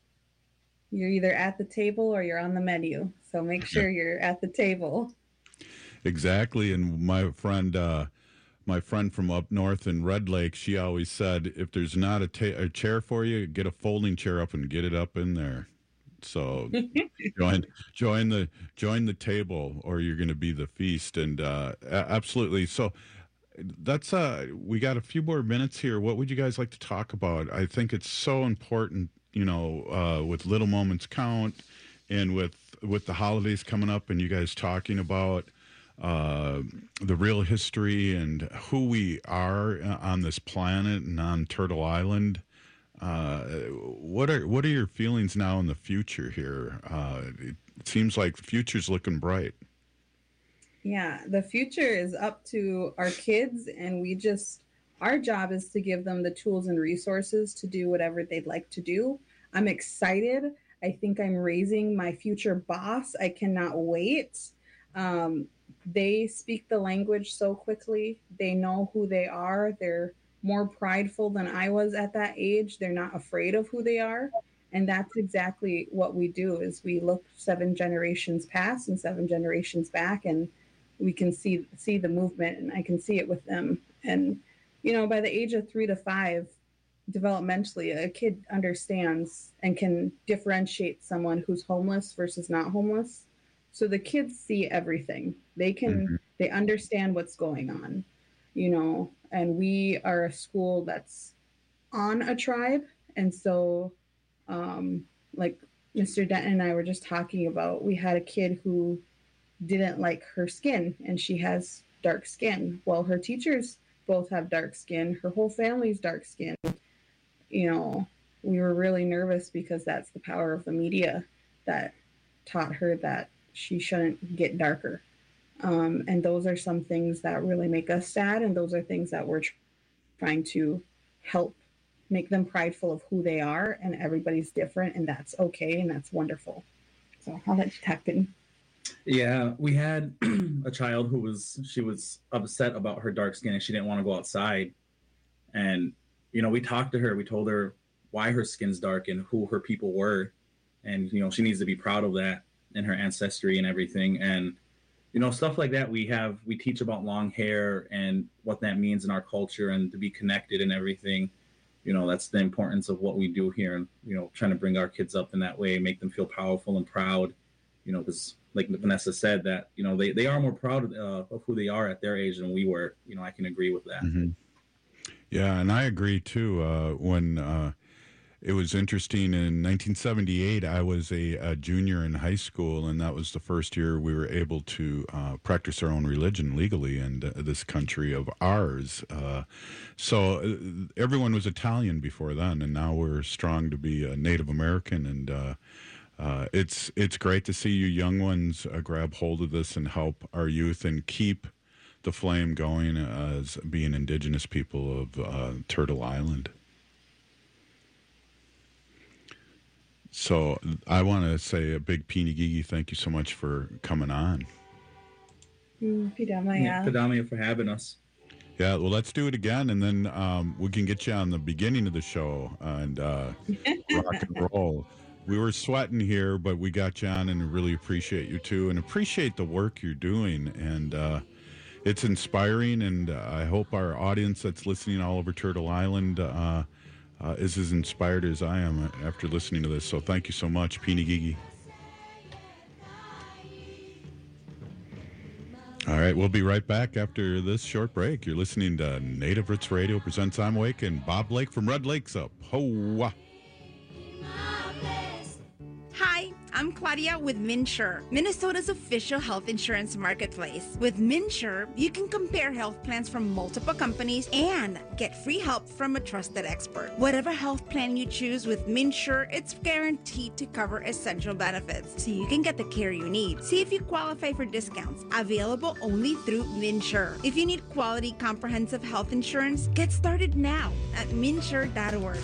either at the table or you're on the menu. So make sure you're at the table. Exactly. And my friend from up north in Red Lake, she always said, if there's not a chair for you, get a folding chair up and get it up in there. So join the table, or you're going to be the feast. And absolutely. So that's we got a few more minutes here. What would you guys like to talk about? I think it's so important, with Little Moments Count, and with the holidays coming up, and you guys talking about the real history and who we are on this planet and on Turtle Island. What are your feelings now in the future here? It seems like the future's looking bright. Yeah, the future is up to our kids, and our job is to give them the tools and resources to do whatever they'd like to do. I'm excited. I think I'm raising my future boss. I cannot wait. They speak the language so quickly. They know who they are. They're more prideful than I was at that age. They're not afraid of who they are. And that's exactly what we do, is we look 7 generations past and 7 generations back, and we can see the movement, and I can see it with them. And, by the age of 3 to 5, developmentally, a kid understands and can differentiate someone who's homeless versus not homeless. So the kids see everything. They understand what's going on, and we are a school that's on a tribe. And so, like Mr. Denton and I were just talking about, we had a kid who didn't like her skin, and she has dark skin. Well, her teachers both have dark skin. Her whole family's dark skin. We were really nervous because that's the power of the media that taught her that she shouldn't get darker. And those are some things that really make us sad. And those are things that we're trying to help make them prideful of who they are, and everybody's different, and that's okay. And that's wonderful. So I'll let you tap in. Yeah, we had a child she was upset about her dark skin, and she didn't want to go outside. And, we talked to her, we told her why her skin's dark and who her people were. And, she needs to be proud of that and her ancestry and everything. And, stuff like that. We teach about long hair and what that means in our culture, and to be connected and everything. That's the importance of what we do here, and, trying to bring our kids up in that way, make them feel powerful and proud, because like Vanessa said, that, they are more proud of who they are at their age than we were. I can agree with that. Mm-hmm. Yeah, and I agree too. When it was interesting in 1978, I was a junior in high school, and that was the first year we were able to practice our own religion legally in this country of ours. So everyone was Italian before then, and now we're strong to be Native American, and it's great to see you young ones grab hold of this and help our youth and keep the flame going as being indigenous people of Turtle Island. So I want to say a big Pinigigi thank you so much for coming on. Pidamaya for having us. Yeah, well, let's do it again, and then we can get you on the beginning of the show and rock and roll. We were sweating here, but we got you on, and really appreciate you too, and appreciate the work you're doing. And it's inspiring, and I hope our audience that's listening all over Turtle Island is as inspired as I am after listening to this. So thank you so much, Pinigigi. All right, we'll be right back after this short break. You're listening to Native Roots Radio presents I'm Awake, and Bob Blake from Red Lakes up. Hoa! Hi, I'm Claudia with MinSure, Minnesota's official health insurance marketplace. With MinSure, you can compare health plans from multiple companies and get free help from a trusted expert. Whatever health plan you choose with MinSure, it's guaranteed to cover essential benefits, so you can get the care you need. See if you qualify for discounts, available only through MinSure. If you need quality, comprehensive health insurance, get started now at minsure.org.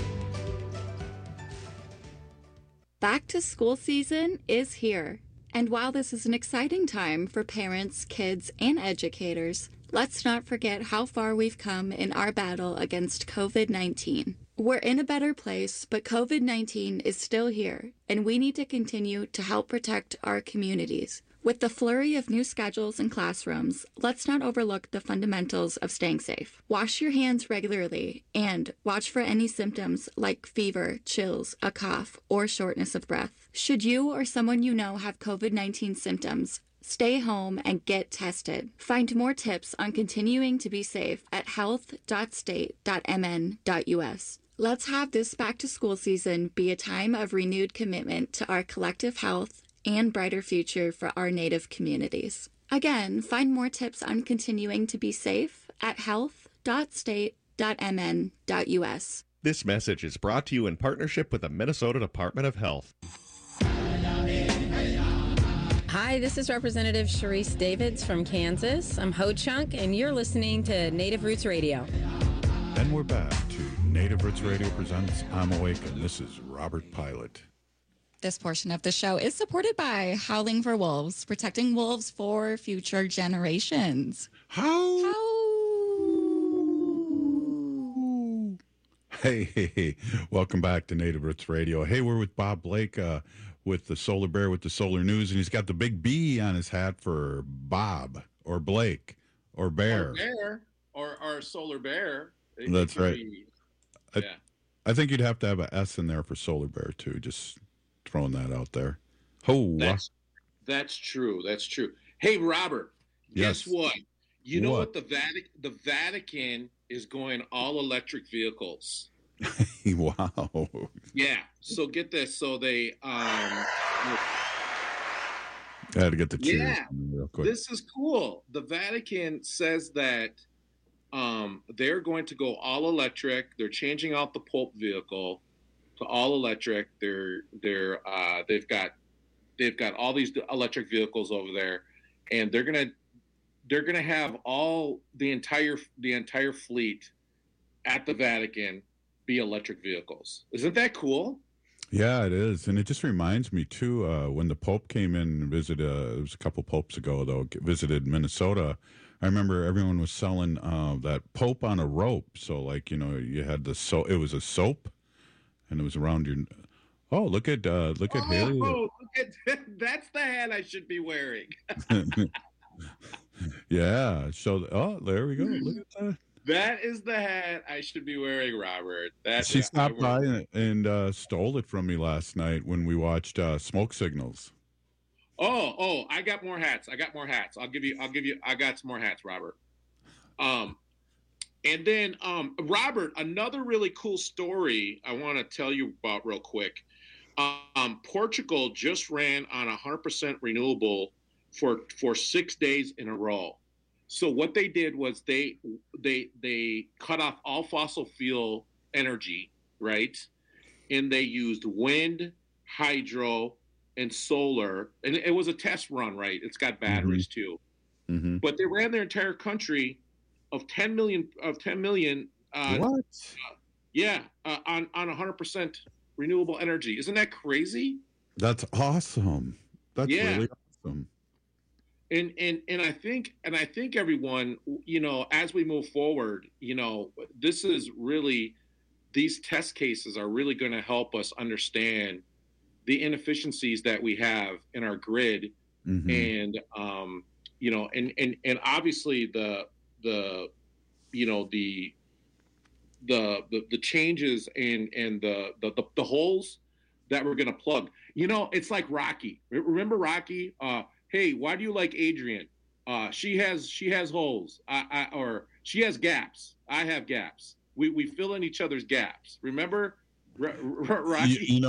Back to school season is here. And while this is an exciting time for parents, kids, and educators, let's not forget how far we've come in our battle against COVID-19. We're in a better place, but COVID-19 is still here, and we need to continue to help protect our communities. With the flurry of new schedules and classrooms, let's not overlook the fundamentals of staying safe. Wash your hands regularly and watch for any symptoms like fever, chills, a cough, or shortness of breath. Should you or someone you know have COVID-19 symptoms, stay home and get tested. Find more tips on continuing to be safe at health.state.mn.us. Let's have this back-to-school season be a time of renewed commitment to our collective health and brighter future for our Native communities. Again, find more tips on continuing to be safe at health.state.mn.us. This message is brought to you in partnership with the Minnesota Department of Health. Hi, this is Representative Sharice Davids from Kansas. I'm Ho Chunk, and you're listening to Native Roots Radio. And we're back to Native Roots Radio presents I'm Awake, and this is Robert Pilot. This portion of the show is supported by Howling for Wolves, protecting wolves for future generations. How? Hey, welcome back to Native Roots Radio. Hey, we're with Bob Blake with the Solar Bear with the Solar News, and he's got the big B on his hat for Bob or Blake or Bear. Or Bear or Solar Bear. That's right. Yeah. I think you'd have to have an S in there for Solar Bear, too, just throwing that out there. That's true. That's true. Hey, Robert, yes. Guess what? You know what? The Vatican is going all electric vehicles. Wow. Yeah. So get this. So they I had to get the cheers real quick. This is cool. The Vatican says that they're going to go all electric. They're changing out the Pope vehicle to all electric. They've got all these electric vehicles over there, and they're gonna have all the entire fleet at the Vatican be electric vehicles. Isn't that cool? Yeah, it is. And it just reminds me, too, when the Pope came in and visited, it was a couple popes ago, though, visited Minnesota, I remember everyone was selling that Pope on a rope. So, like, you know, you had the it was a soap, and it was around your... Oh, look at Haley. Oh, that's the hat I should be wearing. Yeah. So, there we go. Look at that. That is the hat I should be wearing, Robert. She stopped by and stole it from me last night when we watched Smoke Signals. Oh, I got more hats. I got some more hats, Robert. And then, Robert, another really cool story I want to tell you about real quick. Portugal just ran on 100% renewable for 6 days in a row. So what they did was they cut off all fossil fuel energy, right? And they used wind, hydro, and solar. And it was a test run, right? It's got batteries too. Mm-hmm. But they ran their entire country of 10 million. What? On 100% renewable energy. Isn't that crazy? That's awesome. That's really awesome. And I think everyone, as we move forward, this is really, these test cases are really going to help us understand the inefficiencies that we have in our grid, and and obviously the changes and the holes that we're going to plug. It's like Rocky. Remember Rocky? Hey, why do you like Adrian? She has holes. Or she has gaps. I have gaps. We fill in each other's gaps. Remember, Rocky?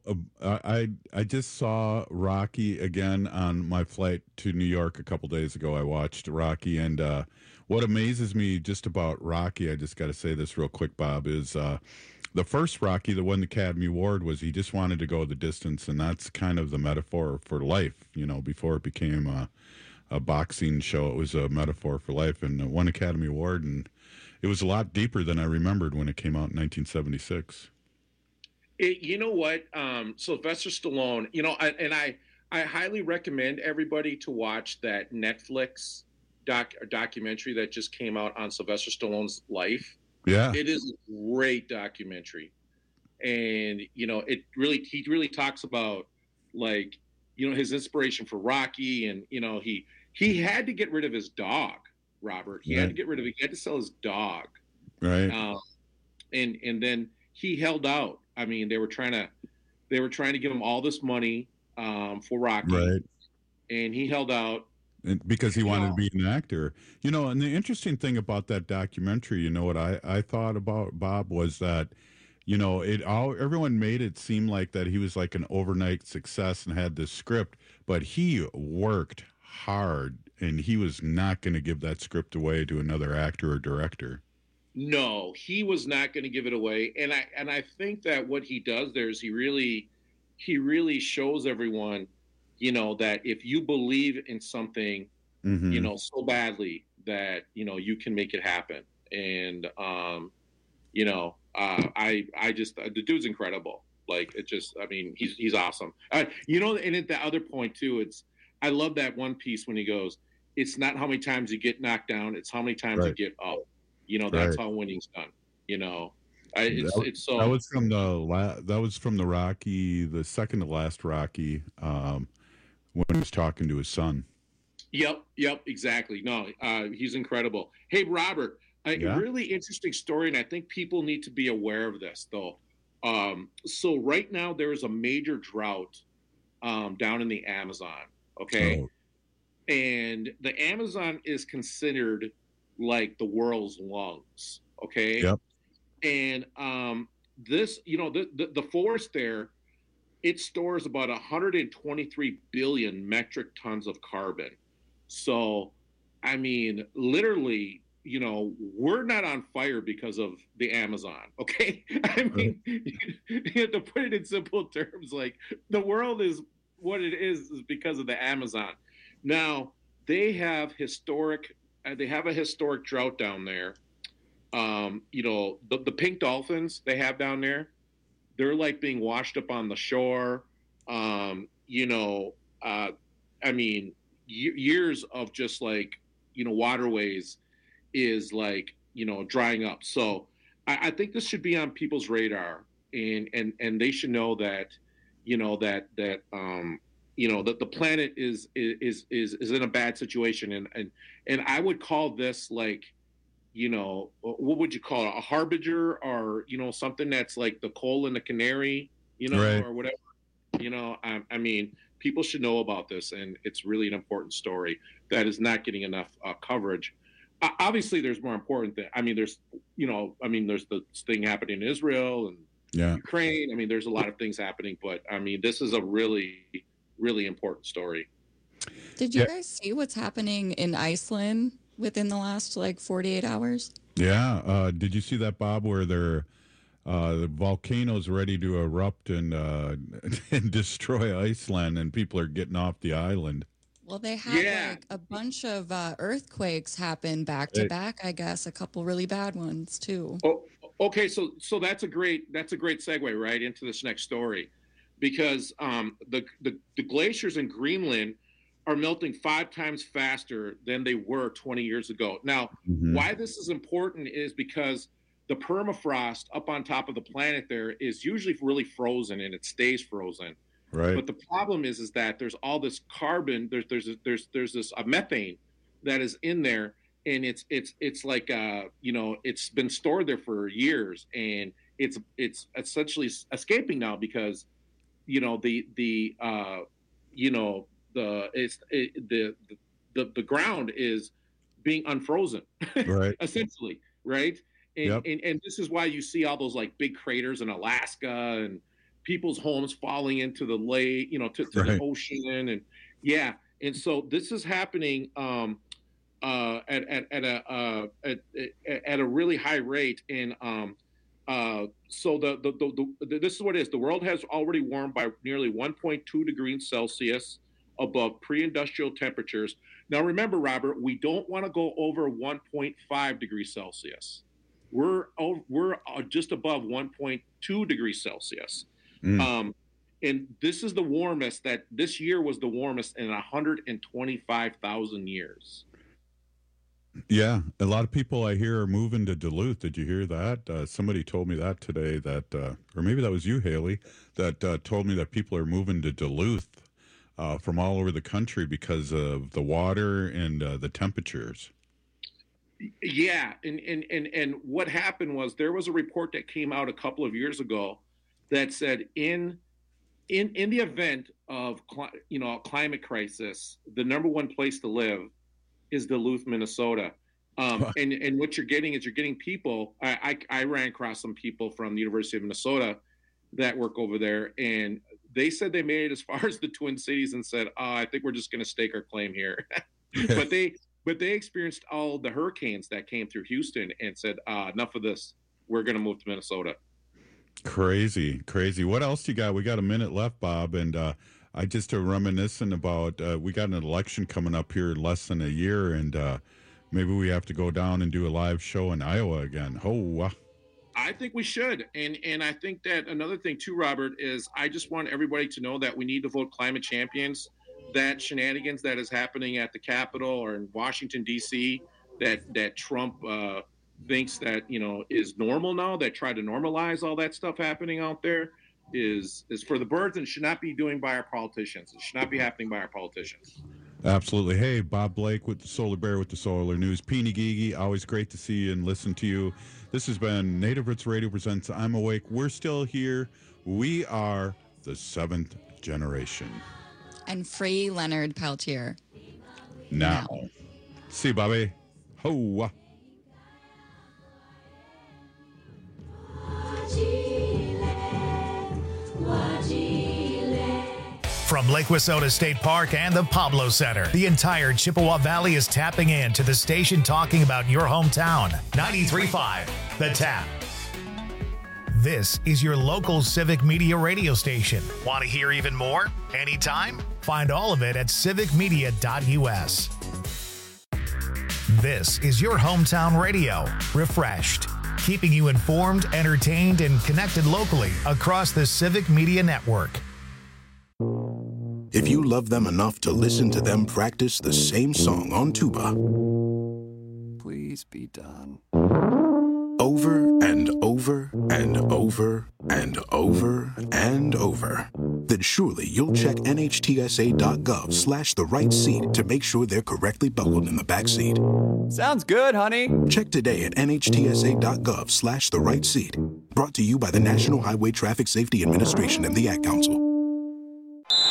I just saw Rocky again on my flight to New York a couple days ago. I watched Rocky, and what amazes me just about Rocky, I just got to say this real quick, Bob, is the first Rocky that won the Academy Award was he just wanted to go the distance, and that's kind of the metaphor for life. Before it became a boxing show, it was a metaphor for life, and it won Academy Award, and it was a lot deeper than I remembered when it came out in 1976. You know what? Sylvester Stallone, I highly recommend everybody to watch that Netflix documentary that just came out on Sylvester Stallone's life. Yeah. It is a great documentary. And, he really talks about, his inspiration for Rocky, and, he had to get rid of his dog, Robert. He had to get rid of it. He had to sell his dog. Right. And then he held out. I mean, they were trying to give him all this money for Rocky. Right. And he held out. Because he wanted to be an actor. And the interesting thing about that documentary, what I thought about, Bob, was that, everyone made it seem like that he was like an overnight success and had this script, but he worked hard, and he was not going to give that script away to another actor or director. No, he was not going to give it away. And I think that what he does there is he really shows everyone, that if you believe in something, so badly that, you can make it happen. And, I just, the dude's incredible. He's awesome. And at the other point too, I love that one piece when he goes, it's not how many times you get knocked down, it's how many times you get up. That's how winning's done. It's so. That was from the Rocky, the second to last Rocky, when he was talking to his son. Yep, exactly. No, he's incredible. Hey, Robert, a really interesting story, and I think people need to be aware of this, though. So right now there is a major drought down in the Amazon. Okay, and the Amazon is considered like the world's lungs. Okay. Yep. And this, the forest there, it stores about 123 billion metric tons of carbon. So, I mean, literally, we're not on fire because of the Amazon. Okay. I mean, you have to put it in simple terms. Like, the world is what it is because of the Amazon. Now, they have a historic drought down there. The pink dolphins they have down there, they're like being washed up on the shore. Years of just waterways is drying up. So I think this should be on people's radar, and they should know that, that the planet is in a bad situation. And I would call this what would you call it? A harbinger, or, something that's like the coal and the canary, right, or whatever, I mean, people should know about this, and it's really an important story that is not getting enough coverage. obviously there's more important things. I mean, there's the thing happening in Israel and Ukraine. I mean, there's a lot of things happening, but I mean, this is a really, really important story. Did you guys see what's happening in Iceland within the last 48 hours? Yeah. Did you see that, Bob, where the volcano's ready to erupt and destroy Iceland, and people are getting off the island? Well, they had a bunch of earthquakes happen back to back. I guess a couple really bad ones too. Oh, okay. So that's a great segue right into this next story, because the glaciers in Greenland are melting 5 times faster than they were 20 years ago. Now, why this is important is because the permafrost up on top of the planet there is usually really frozen, and it stays frozen. Right. But the problem is that there's all this carbon. There's this methane that is in there, and it's like it's been stored there for years, and it's essentially escaping now because the ground is being unfrozen, right? Essentially, right? And this is why you see all those big craters in Alaska and people's homes falling into the lake, to the ocean, and so this is happening at a really high rate, and so this is what it is. The world has already warmed by nearly 1.2 degrees Celsius above pre-industrial temperatures. Now, remember, Robert, we don't want to go over 1.5 degrees Celsius. We're just above 1.2 degrees Celsius. And this is the warmest this year was the warmest in 125,000 years. Yeah, a lot of people I hear are moving to Duluth. Did you hear that? Somebody told me that today, or maybe that was you, Haley, that told me that people are moving to Duluth from all over the country because of the water and the temperatures. Yeah, and what happened was there was a report that came out a couple of years ago that said in the event of a climate crisis, the number one place to live is Duluth, Minnesota. And what you're getting is people. I ran across some people from the University of Minnesota that work over there, and they said they made it as far as the Twin Cities and said, I think we're just going to stake our claim here. but they experienced all the hurricanes that came through Houston and said, enough of this. We're going to move to Minnesota. Crazy. What else do you got? We got a minute left, Bob, and I just reminiscing about we got an election coming up here in less than a year, and maybe we have to go down and do a live show in Iowa again. I think we should, and I think that another thing too, Robert, is I just want everybody to know that we need to vote climate champions. That shenanigans that is happening at the Capitol or in Washington D.C. that Trump thinks that is normal now, that try to normalize all that stuff happening out there is for the birds, and should not be doing by our politicians. It should not be happening by our politicians. Absolutely. Hey, Bob Blake with the Solar Bear with the Solar News. Peeny Gigi, always great to see you and listen to you. This has been Native Roots Radio presents I'm Awake. We're still here. We are the 7th generation. And free Leonard Peltier. Now. See, Bobby. Ho. From Lake Wissota State Park and the Pablo Center, the entire Chippewa Valley is tapping in to the station talking about your hometown. 93.5, The Tap. This is your local civic media radio station. Want to hear even more? Anytime? Find all of it at civicmedia.us. This is your hometown radio, refreshed, keeping you informed, entertained, and connected locally across the Civic Media Network. If you love them enough to listen to them practice the same song on tuba, please be done. Over and over and over and over and over, then surely you'll check NHTSA.gov/the right seat to make sure they're correctly buckled in the back seat. Sounds good, honey. Check today at NHTSA.gov/the right seat. Brought to you by the National Highway Traffic Safety Administration and the Ad Council.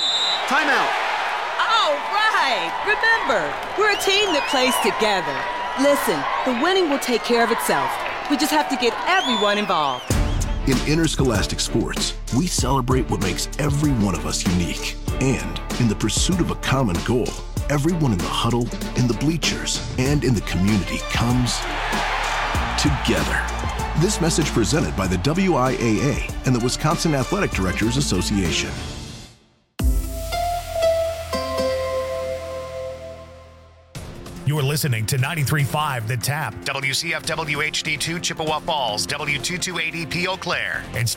Time out. All right. Remember, we're a team that plays together. Listen, the winning will take care of itself. We just have to get everyone involved. In interscholastic sports, we celebrate what makes every one of us unique. And in the pursuit of a common goal, everyone in the huddle, in the bleachers, and in the community comes together. This message presented by the WIAA and the Wisconsin Athletic Directors Association. You're listening to 93.5 The Tap, WCFW HD2 Chippewa Falls, W228EP Eau Claire, and